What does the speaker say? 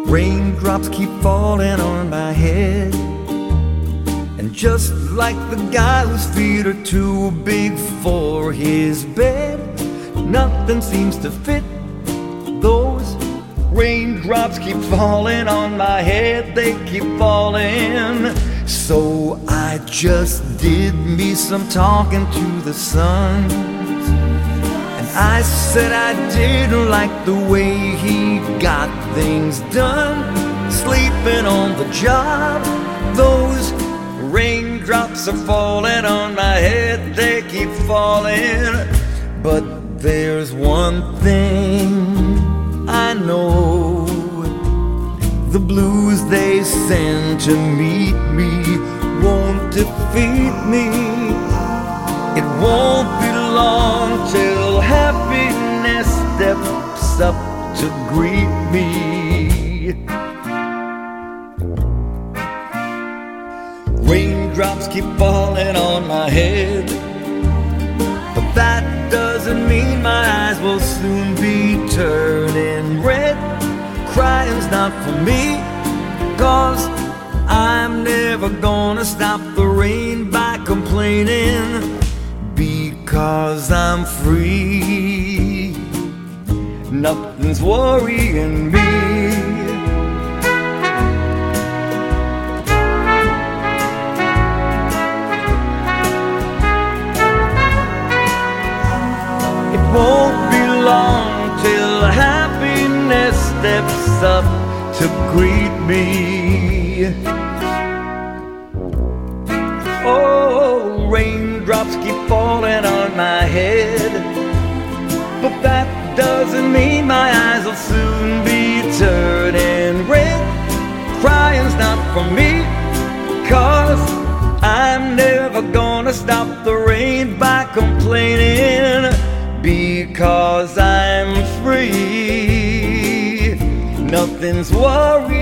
Raindrops keep falling on my head, and just like the guy whose feet are too big for his bed, nothing seems to fit. Those raindrops keep falling on my head, they keep falling. So I just did me some talking to the sun, and I said I didn't like the way he got things done, sleeping on the job. Those raindrops are falling on my head, they keep falling. But there's one thing I know, the blues they send to meet me won't defeat me. It won't be long till happiness steps up to greet me. Raindrops keep falling on my head, but that doesn't mean my eyes will soon be turning red. Crying's not for me, 'cause I'm never gonna stop the rain by complaining, because I'm free. Nothing's worrying me. It won't be long till happiness steps up to greet me. Oh, raindrops keep falling on my head, but that doesn't mean my eyes will soon be turning red. Crying's not for me, 'cause I'm never gonna stop the rain by complaining, because I'm free. Nothing's worrying